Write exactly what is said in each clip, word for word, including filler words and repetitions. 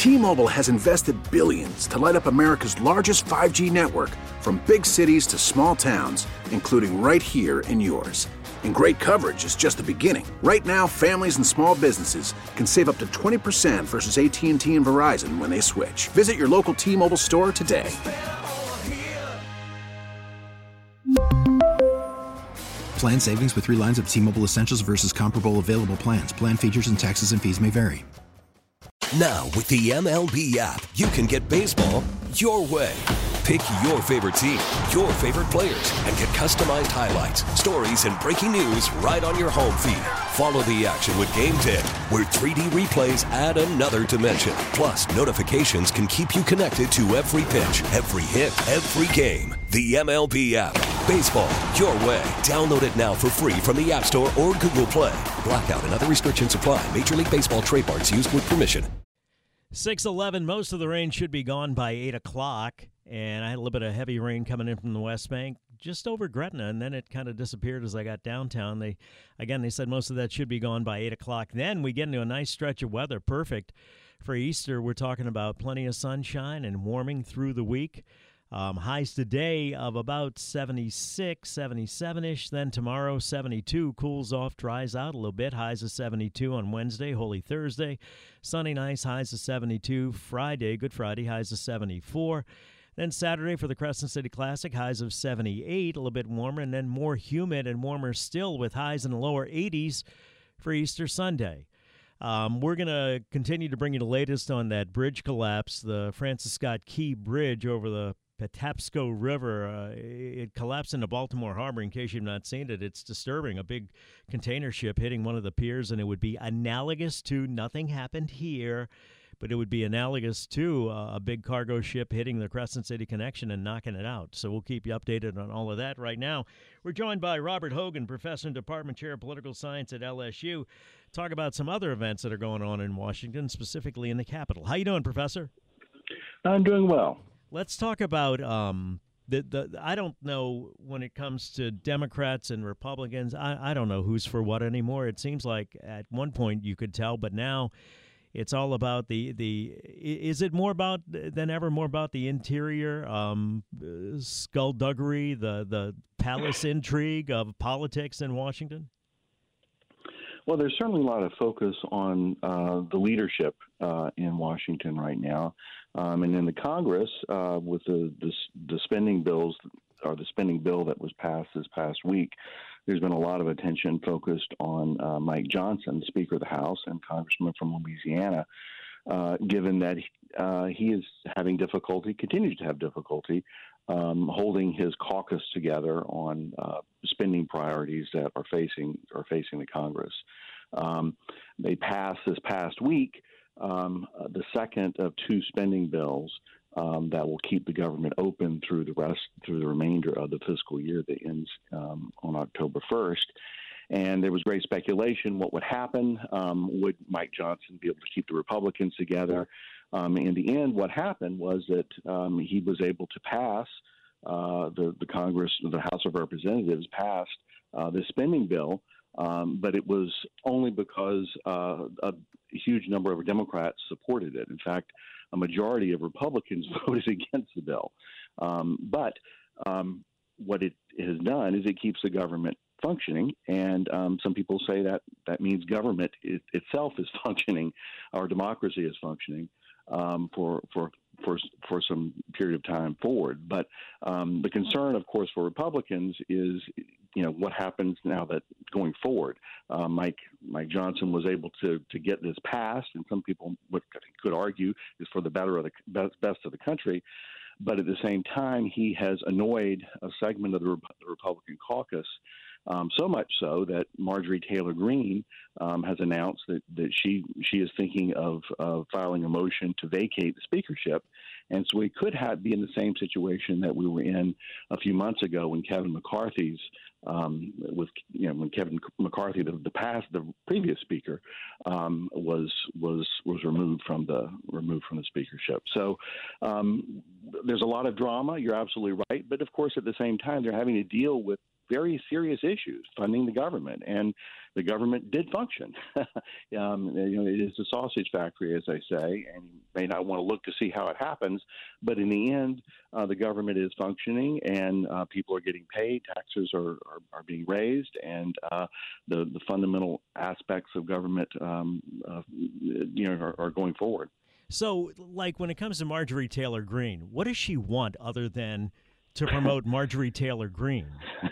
T-Mobile has invested billions to light up America's largest five G network, from big cities to small towns, including right here in yours. And great coverage is just the beginning. Right now, families and small businesses can save up to twenty percent versus A T and T and Verizon when they switch. Visit your local T-Mobile store today. Plan savings with three lines of T-Mobile Essentials versus comparable available plans. Plan features and taxes and fees may vary. Now, with the M L B app, you can get baseball your way. Pick your favorite team, your favorite players, and get customized highlights, stories, and breaking news right on your home feed. Follow the action with Game Day, where three D replays add another dimension. Plus, notifications can keep you connected to every pitch, every hit, every game. The M L B app. Baseball your way. Download it now for free from the App Store or Google Play. Blackout and other restrictions apply. Major League Baseball trademarks used with permission. six eleven, most of the rain should be gone by eight o'clock, and I had a little bit of heavy rain coming in from the West Bank just over Gretna, and then it kind of disappeared as I got downtown. They, again, they said most of that should be gone by eight o'clock. Then we get into a nice stretch of weather, perfect for Easter. We're talking about plenty of sunshine and warming through the week. Um, highs today of about seventy-six, seventy-seven-ish. Then tomorrow, seventy-two. Cools off, dries out a little bit. Highs of seventy-two on Wednesday, Holy Thursday. Sunny, nice, highs of seventy-two. Friday, Good Friday, highs of seventy-four. Then Saturday for the Crescent City Classic, highs of seventy-eight, a little bit warmer. And then more humid and warmer still with highs in the lower eighties for Easter Sunday. Um, we're going to continue to bring you the latest on that bridge collapse, the Francis Scott Key Bridge over the Patapsco River. Uh, it collapsed into Baltimore Harbor. In case you've not seen it, it's disturbing. A big container ship hitting one of the piers, and it would be analogous to, nothing happened here, but it would be analogous to uh, a big cargo ship hitting the Crescent City Connection and knocking it out. So we'll keep you updated on all of that. Right now, we're joined by Robert Hogan, Professor and Department Chair of Political Science at L S U. Talk about some other events that are going on in Washington, specifically in the Capitol. How you doing, Professor? I'm doing well. Let's talk about um, the, the I don't know when it comes to Democrats and Republicans. I, I don't know who's for what anymore. It seems like at one point you could tell, but now it's all about the, the is it more about than ever more about the interior, um, skullduggery, the, the palace intrigue of politics in Washington? Well, there's certainly a lot of focus on uh, the leadership uh, in Washington right now. Um, and in the Congress, uh, with the, the the spending bills or the spending bill that was passed this past week, there's been a lot of attention focused on uh, Mike Johnson, Speaker of the House and Congressman from Louisiana, uh, given that uh, he is having difficulty, continues to have difficulty, um, holding his caucus together on uh, spending priorities that are facing are facing the Congress. Um, they passed this past week um, uh, the second of two spending bills um, that will keep the government open through the rest through the remainder of the fiscal year that ends um, on October first. And there was great speculation what would happen. Um, would Mike Johnson be able to keep the Republicans together? Um, in the end, what happened was that um, he was able to pass uh, the, the Congress, the House of Representatives passed uh, the spending bill, um, but it was only because uh, a huge number of Democrats supported it. In fact, a majority of Republicans voted against the bill. Um, but um, what it has done is it keeps the government functioning, and um, some people say that that means government it, itself is functioning, our democracy is functioning um, for for for for some period of time forward. But um, the concern, of course, for Republicans is, you know, what happens now that going forward. Uh, Mike Mike Johnson was able to to get this passed, and some people would, could argue is for the better of the best, best of the country. But at the same time, he has annoyed a segment of the, the Republican caucus, um, so much so that Marjorie Taylor Greene um, has announced that, that she she is thinking of, of filing a motion to vacate the speakership. And so we could have, be in the same situation that we were in a few months ago when Kevin McCarthy's um, with you know when Kevin McCarthy, the, the past the previous speaker, um, was was was removed from the removed from the speakership. So um, there's a lot of drama. You're absolutely right, but of course at the same time they're having to deal with very serious issues, funding the government, and the government did function. um, you know, it is a sausage factory, as I say, and you may not want to look to see how it happens, but in the end, uh, the government is functioning, and uh, people are getting paid, taxes are, are, are being raised, and uh, the, the fundamental aspects of government, um, uh, you know, are, are going forward. So, like, when it comes to Marjorie Taylor Greene, what does she want other than to promote Marjorie Taylor Greene?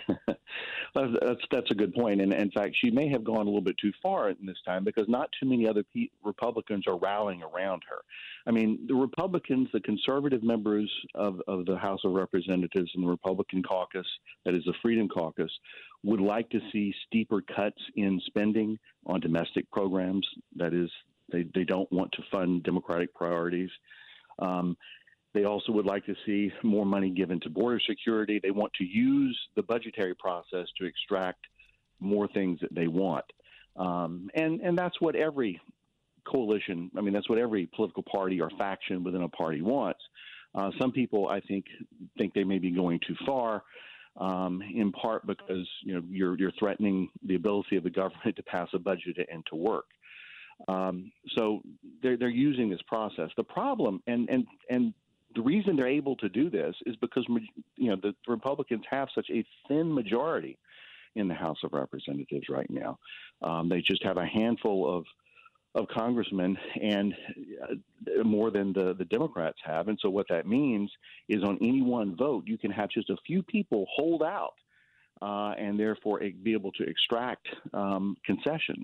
That's that's a good point, and in fact, she may have gone a little bit too far in this time because not too many other pe- Republicans are rallying around her. I mean, the Republicans, the conservative members of, of the House of Representatives and the Republican caucus, that is the Freedom Caucus, would like to see steeper cuts in spending on domestic programs. That is, they they don't want to fund Democratic priorities. Um, They also would like to see more money given to border security. They want to use the budgetary process to extract more things that they want. Um, and, and that's what every coalition, I mean, that's what every political party or faction within a party wants. Uh, some people, I think, think they may be going too far, um, in part because, you know, you're, you're threatening the ability of the government to pass a budget and to work. Um, so they're, they're using this process. The problem, and, and, and, the reason they're able to do this is because, you know, the Republicans have such a thin majority in the House of Representatives right now. Um, they just have a handful of of congressmen, and uh, more than the, the Democrats have. And so what that means is on any one vote, you can have just a few people hold out uh, and therefore be able to extract um, concessions.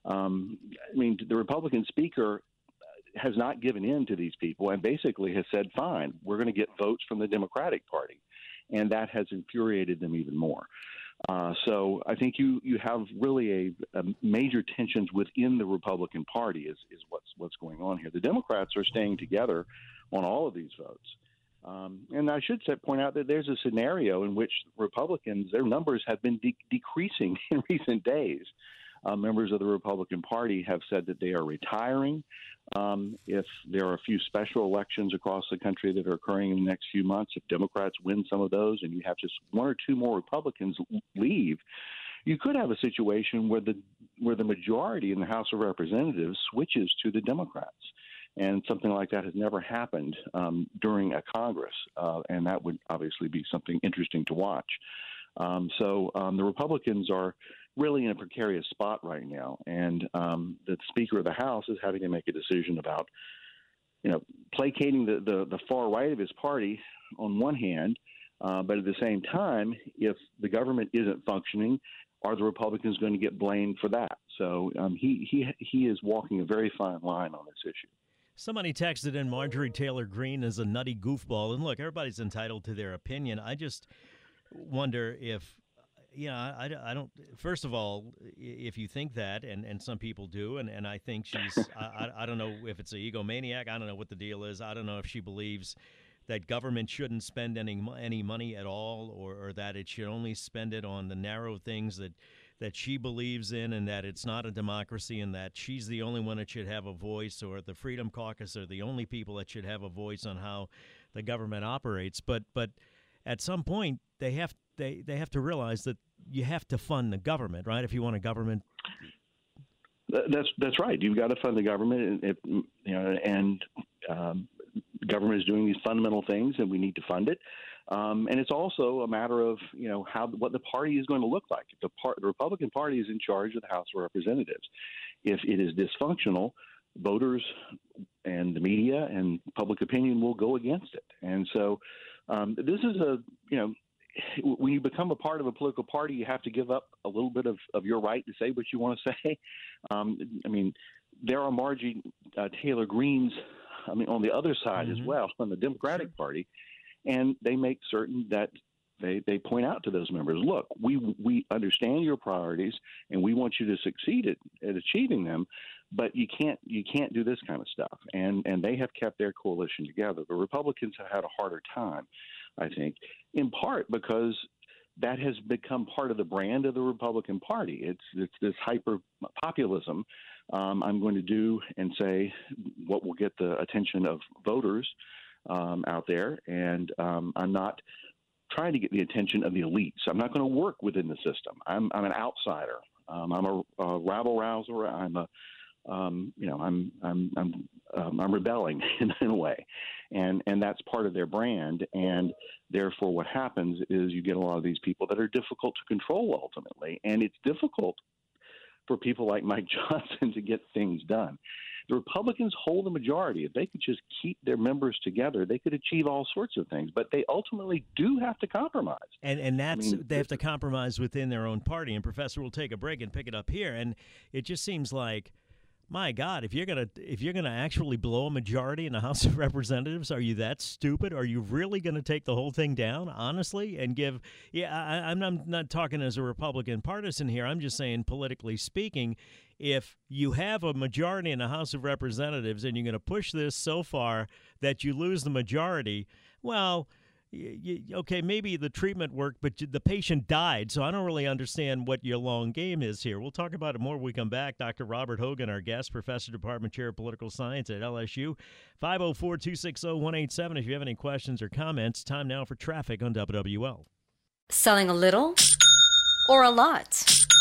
Um, I mean, the Republican speaker has not given in to these people and basically has said, fine, we're going to get votes from the Democratic Party. And that has infuriated them even more. Uh, so I think you, you have really a, a major tensions within the Republican Party is, is what's what's going on here. The Democrats are staying together on all of these votes. Um, and I should say, point out that there's a scenario in which Republicans, their numbers have been de- decreasing in recent days. Uh, members of the Republican Party have said that they are retiring. Um, if there are a few special elections across the country that are occurring in the next few months, if Democrats win some of those and you have just one or two more Republicans leave, you could have a situation where the where the majority in the House of Representatives switches to the Democrats. And something like that has never happened um, during a Congress, uh, and that would obviously be something interesting to watch. Um, so um, the Republicans are really in a precarious spot right now, and um, the Speaker of the House is having to make a decision about, you know, placating the, the, the far right of his party on one hand, uh, but at the same time, if the government isn't functioning, are the Republicans going to get blamed for that? So um, he he he is walking a very fine line on this issue. Somebody texted in Marjorie Taylor Greene is a nutty goofball, and look, everybody's entitled to their opinion. I just wonder if. Yeah, I, I don't. First of all, if you think that, and, and some people do, and, and I think she's, I, I don't know if it's an egomaniac. I don't know what the deal is. I don't know if she believes that government shouldn't spend any any money at all, or, or that it should only spend it on the narrow things that, that she believes in, and that it's not a democracy, and that she's the only one that should have a voice, or the Freedom Caucus are the only people that should have a voice on how the government operates. But but at some point, they have they, they have to realize that you have to fund the government, right? If you want a government, that's that's right. You've got to fund the government, and you know, and um, government is doing these fundamental things, and we need to fund it. Um, and it's also a matter of, you know, how what the party is going to look like. If the, part, the Republican Party is in charge of the House of Representatives, if it is dysfunctional, voters and the media and public opinion will go against it. And so um, this is a, you know, when you become a part of a political party, you have to give up a little bit of, of your right to say what you want to say. Um, I mean, there are Margie uh, Taylor Greenes, I mean, on the other side mm-hmm. as well, on the Democratic sure. Party, and they make certain that they, they point out to those members, look, we we understand your priorities, and we want you to succeed at, at achieving them, but you can't you can't do this kind of stuff. And and they have kept their coalition together. The Republicans have had a harder time, I think, in part because that has become part of the brand of the Republican Party. It's it's this hyper populism. Um, I'm going to do and say what will get the attention of voters um, out there, and um, I'm not trying to get the attention of the elites. I'm not going to work within the system. I'm I'm an outsider. Um, I'm a, a rabble rouser. I'm a um, you know I'm I'm I'm um, I'm rebelling in, in a way, and and that's part of their brand. And therefore, what happens is you get a lot of these people that are difficult to control ultimately, and it's difficult for people like Mike Johnson to get things done. The Republicans hold the majority. If they could just keep their members together, they could achieve all sorts of things. But they ultimately do have to compromise. And and that's I mean, they have to compromise within their own party. And Professor, will take a break and pick it up here. And it just seems like, my God, if you're gonna if you're gonna actually blow a majority in the House of Representatives, are you that stupid? Are you really gonna take the whole thing down, honestly, and give? Yeah, I, I'm, I'm not talking as a Republican partisan here. I'm just saying, politically speaking, if you have a majority in the House of Representatives and you're going to push this so far that you lose the majority, well, y- y- okay, maybe the treatment worked, but the patient died. So I don't really understand what your long game is here. We'll talk about it more when we come back. Doctor Robert Hogan, our guest, Professor, Department Chair of Political Science at L S U. five oh four, two six oh, one eight seven if you have any questions or comments. Time now for traffic on W W L. Selling a little or a lot?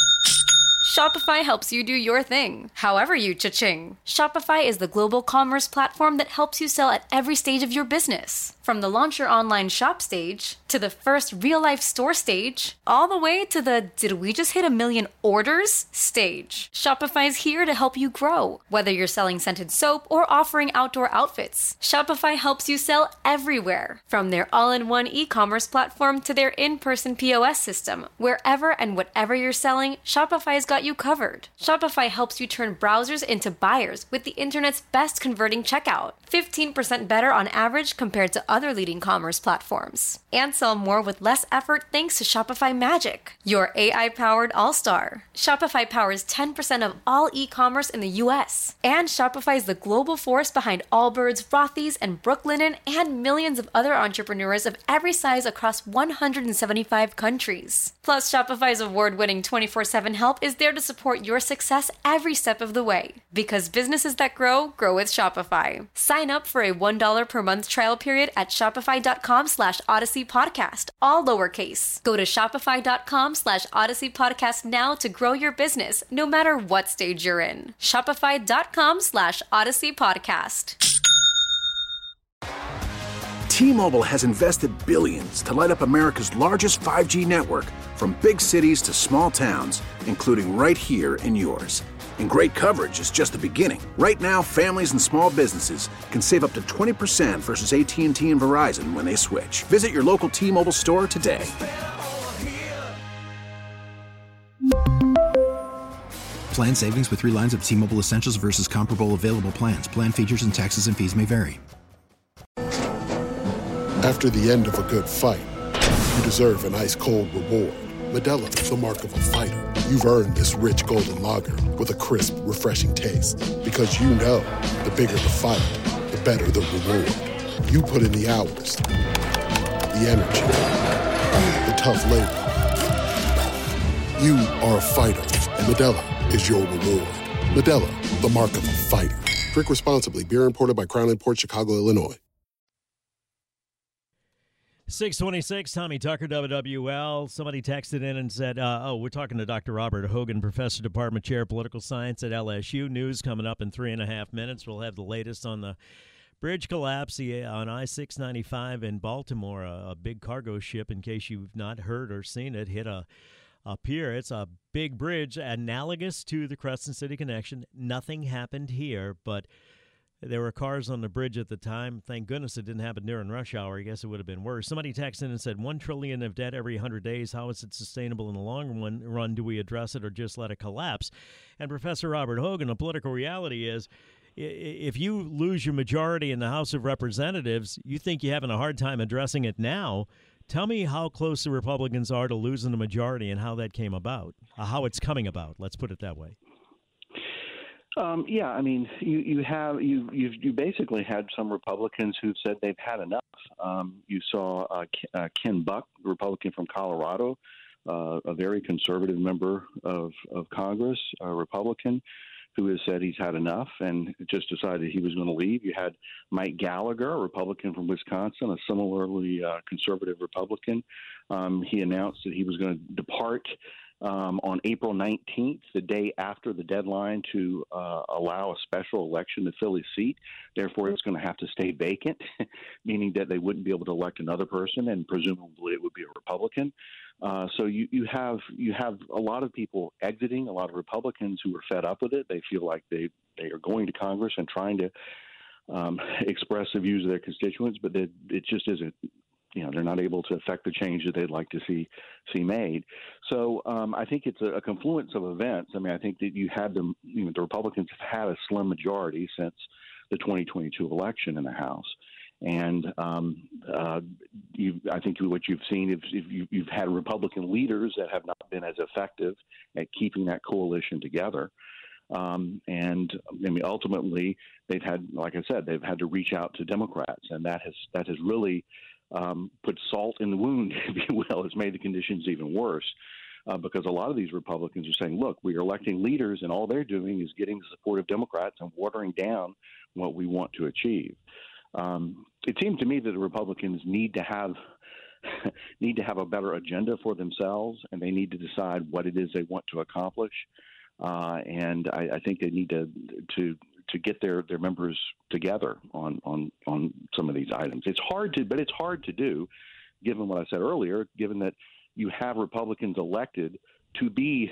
Shopify helps you do your thing, however you cha-ching. Shopify is the global commerce platform that helps you sell at every stage of your business. From the launch your online shop stage, to the first real-life store stage, all the way to the did we just hit a million orders stage. Shopify's here to help you grow. Whether you're selling scented soap or offering outdoor outfits, Shopify helps you sell everywhere. From their all-in-one e-commerce platform to their in-person P O S system, wherever and whatever you're selling, Shopify's got you covered. Shopify helps you turn browsers into buyers with the internet's best converting checkout. fifteen percent better on average compared to other leading commerce platforms. And sell more with less effort thanks to Shopify Magic, your A I-powered all-star. Shopify powers ten percent of all e-commerce in the U S. And Shopify is the global force behind Allbirds, Rothy's, and Brooklinen, and millions of other entrepreneurs of every size across one hundred seventy-five countries. Plus, Shopify's award-winning twenty-four seven help is there to support your success every step of the way. Because businesses that grow, grow with Shopify. Sign up for a one dollar per month trial period at shopify.com slash Odyssey Podcast, all lowercase. Go to shopify.com slash Odyssey Podcast now to grow your business, no matter what stage you're in. Shopify.com slash Odyssey Podcast. T-Mobile has invested billions to light up America's largest five G network, from big cities to small towns, including right here in yours. And great coverage is just the beginning. Right now, families and small businesses can save up to twenty percent versus A T and T and Verizon when they switch. Visit your local T-Mobile store today. Plan savings with three lines of T-Mobile Essentials versus comparable available plans. Plan features and taxes and fees may vary. After the end of a good fight, you deserve an ice-cold reward. Modelo is the mark of a fighter. You've earned this rich golden lager with a crisp, refreshing taste. Because you know, the bigger the fight, the better the reward. You put in the hours, the energy, the tough labor. You are a fighter, and Modelo is your reward. Modelo, the mark of a fighter. Drink responsibly. Beer imported by Crown Imports, Chicago, Illinois. six twenty-six, Tommy Tucker, W W L. Somebody texted in and said, uh, oh, we're talking to Doctor Robert Hogan, Professor, Department Chair of Political Science at L S U. News coming up in three and a half minutes. We'll have the latest on the bridge collapse on I six ninety-five in Baltimore. A, a big cargo ship, in case you've not heard or seen it, hit a, a pier. It's a big bridge analogous to the Crescent City Connection. Nothing happened here, but there were cars on the bridge at the time. Thank goodness it didn't happen during rush hour. I guess it would have been worse. Somebody texted in and said, one trillion dollars of debt every one hundred days. How is it sustainable in the long run? run? Do we address it or just let it collapse? And Professor Robert Hogan, the political reality is, if you lose your majority in the House of Representatives, you think you're having a hard time addressing it now. Tell me how close the Republicans are to losing the majority and how that came about, uh, how it's coming about. Let's put it that way. Um, yeah, I mean, you, you have you you've, you basically had some Republicans who've said they've had enough. Um, you saw uh, uh, Ken Buck, the Republican from Colorado, uh, a very conservative member of, of Congress, a Republican, who has said he's had enough and just decided he was going to leave. You had Mike Gallagher, a Republican from Wisconsin, a similarly uh, conservative Republican. Um, he announced that he was going to depart um, on April nineteenth, the day after the deadline to uh, allow a special election to fill his seat. Therefore, it's going to have to stay vacant, meaning that they wouldn't be able to elect another person, and presumably it would be a Republican. Uh, so you, you have you have a lot of people exiting, a lot of Republicans who are fed up with it. They feel like they, they are going to Congress and trying to um, express the views of their constituents, but they, it just isn't. You know, they're not able to affect the change that they'd like to see see made. So um, I think it's a, a confluence of events. I mean, I think that you had them. You know, the Republicans have had a slim majority since the twenty twenty-two election in the House. And um, uh, you, I think what you've seen is if you, you've had Republican leaders that have not been as effective at keeping that coalition together. Um, and I mean, ultimately, they've had, like I said, they've had to reach out to Democrats, and that has that has really um, put salt in the wound, if you will. It's made the conditions even worse. Uh, because a lot of these Republicans are saying, look, we are electing leaders, and all they're doing is getting the support of Democrats and watering down what we want to achieve. Um, it seems to me that the Republicans need to have need to have a better agenda for themselves, and they need to decide what it is they want to accomplish. Uh, and I, I think they need to to to get their, their members together on, on on some of these items. It's hard to, but it's hard to do, given what I said earlier. Given that you have Republicans elected to be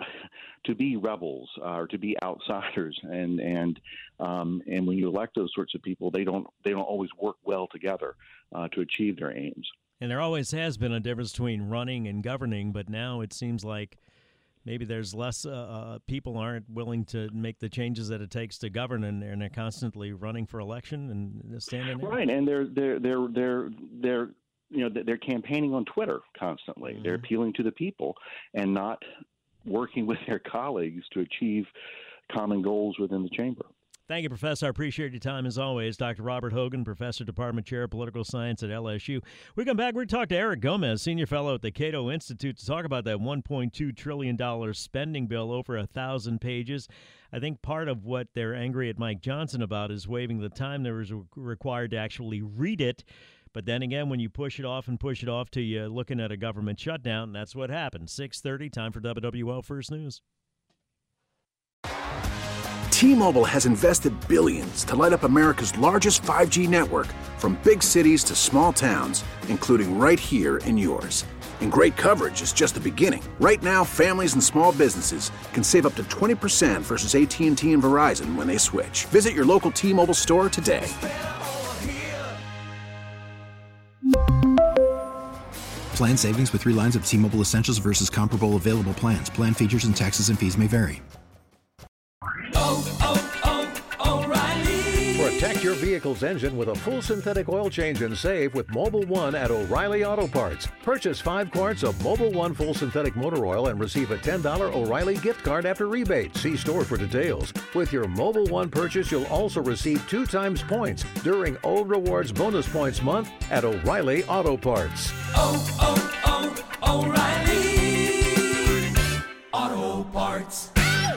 to be rebels uh, or to be outsiders, and and um, and when you elect those sorts of people, they don't they don't always work well together uh, to achieve their aims. And there always has been a difference between running and governing, but now it seems like maybe there's less uh, uh, people aren't willing to make the changes that it takes to govern, and, and they're constantly running for election and standing there. Right, and they're they're they're they're they're. You know, they're campaigning on Twitter constantly. Mm-hmm. They're appealing to the people and not working with their colleagues to achieve common goals within the chamber. Thank you, Professor. I appreciate your time as always. Doctor Robert Hogan, Professor, Department Chair of Political Science at L S U. We come back, we're going to talk to Eric Gomez, Senior Fellow at the Cato Institute, to talk about that one point two trillion dollars spending bill, over a thousand pages. I think part of what they're angry at Mike Johnson about is waiving the time that was required to actually read it. But then again, when you push it off and push it off to you looking at a government shutdown, that's what happened. six thirty, time for W W L First News. T-Mobile has invested billions to light up America's largest five G network, from big cities to small towns, including right here in yours. And great coverage is just the beginning. Right now, families and small businesses can save up to twenty percent versus A T and T and Verizon when they switch. Visit your local T-Mobile store today. Plan savings with three lines of T-Mobile Essentials versus comparable available plans. Plan features and taxes and fees may vary. Oh, oh, oh, O'Reilly. Protect your vehicle's engine with a full synthetic oil change and save with Mobil one at O'Reilly Auto Parts. Purchase five quarts of Mobil one full synthetic motor oil and receive a ten dollars O'Reilly gift card after rebate. See store for details. With your Mobil one purchase, you'll also receive two times points during O Rewards Bonus Points Month at O'Reilly Auto Parts. Oh, oh, oh, O'Reilly Auto Parts.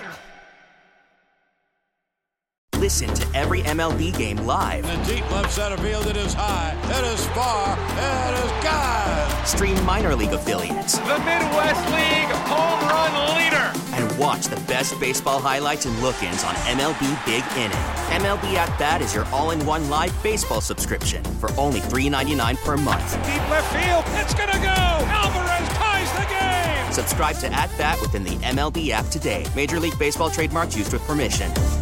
Listen to every M L B game live. In the deep left center field, it is high, it is far, it is gone. Stream minor league affiliates. The Midwest League home run leader. And watch the best baseball highlights and look-ins on M L B Big Inning. M L B At Bat is your all-in-one live baseball subscription for only three dollars and ninety-nine cents per month. Deep left field, it's gonna go. Alvarez ties the game. Subscribe to At Bat within the M L B app today. Major League Baseball trademarks used with permission.